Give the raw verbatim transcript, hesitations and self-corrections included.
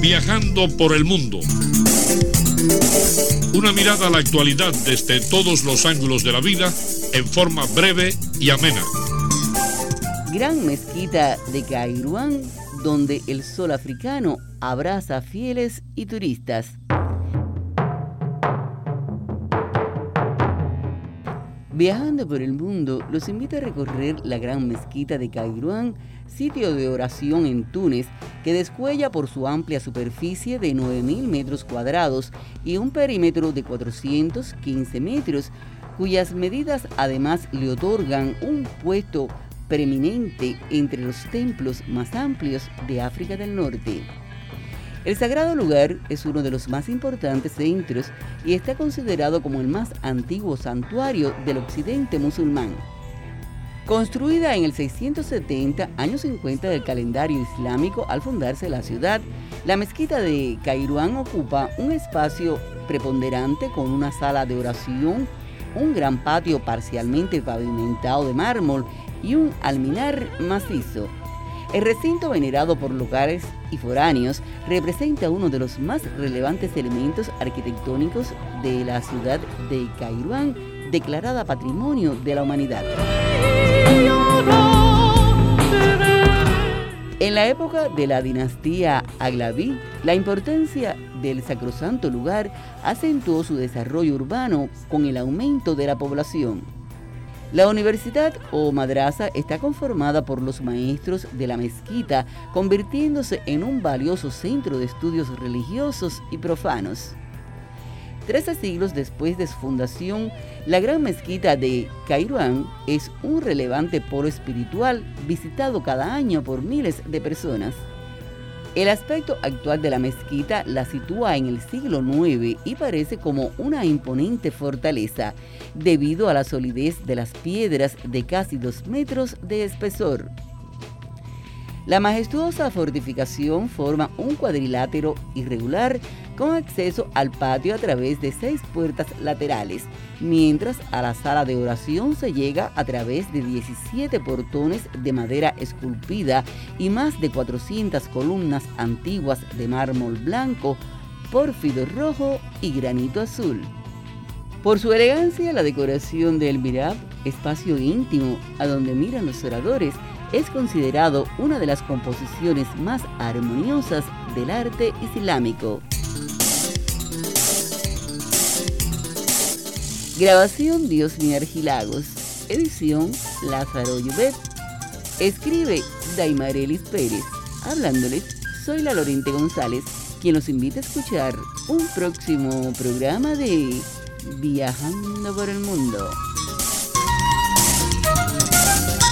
Viajando por el mundo. Una mirada a la actualidad desde todos los ángulos de la vida en forma breve y amena. Gran mezquita de Kairouan, donde el sol africano abraza a fieles y turistas. Viajando por el mundo, los invito a recorrer la gran mezquita de Kairouan, sitio de oración en Túnez, que descuella por su amplia superficie de nueve mil metros cuadrados y un perímetro de cuatrocientos quince metros, cuyas medidas además le otorgan un puesto preeminente entre los templos más amplios de África del Norte. El sagrado lugar es uno de los más importantes centros y está considerado como el más antiguo santuario del occidente musulmán. Construida en el seiscientos setenta, años cincuenta del calendario islámico al fundarse la ciudad, la mezquita de Kairouan ocupa un espacio preponderante con una sala de oración, un gran patio parcialmente pavimentado de mármol y un alminar macizo. El recinto, venerado por locales y foráneos, representa uno de los más relevantes elementos arquitectónicos de la ciudad de Kairouan, declarada Patrimonio de la Humanidad. En la época de la dinastía Aghlabi, la importancia del sacrosanto lugar acentuó su desarrollo urbano con el aumento de la población. La universidad o madrasa está conformada por los maestros de la mezquita, convirtiéndose en un valioso centro de estudios religiosos y profanos. Trece siglos después de su fundación, la gran mezquita de Kairouan es un relevante polo espiritual visitado cada año por miles de personas. El aspecto actual de la mezquita la sitúa en el siglo noveno y parece como una imponente fortaleza, debido a la solidez de las piedras de casi dos metros de espesor. La majestuosa fortificación forma un cuadrilátero irregular con acceso al patio a través de seis puertas laterales, mientras a la sala de oración se llega a través de diecisiete portones de madera esculpida y más de cuatrocientas columnas antiguas de mármol blanco, pórfido rojo y granito azul. Por su elegancia, la decoración del mihrab, espacio íntimo a donde miran los oradores, es considerado una de las composiciones más armoniosas del arte islámico. Grabación Diosmi Argilagos. Edición Lázaro Llobet. Escribe Daimarelis Pérez. Hablándoles, soy la Lorente González, quien los invita a escuchar un próximo programa de Viajando por el Mundo.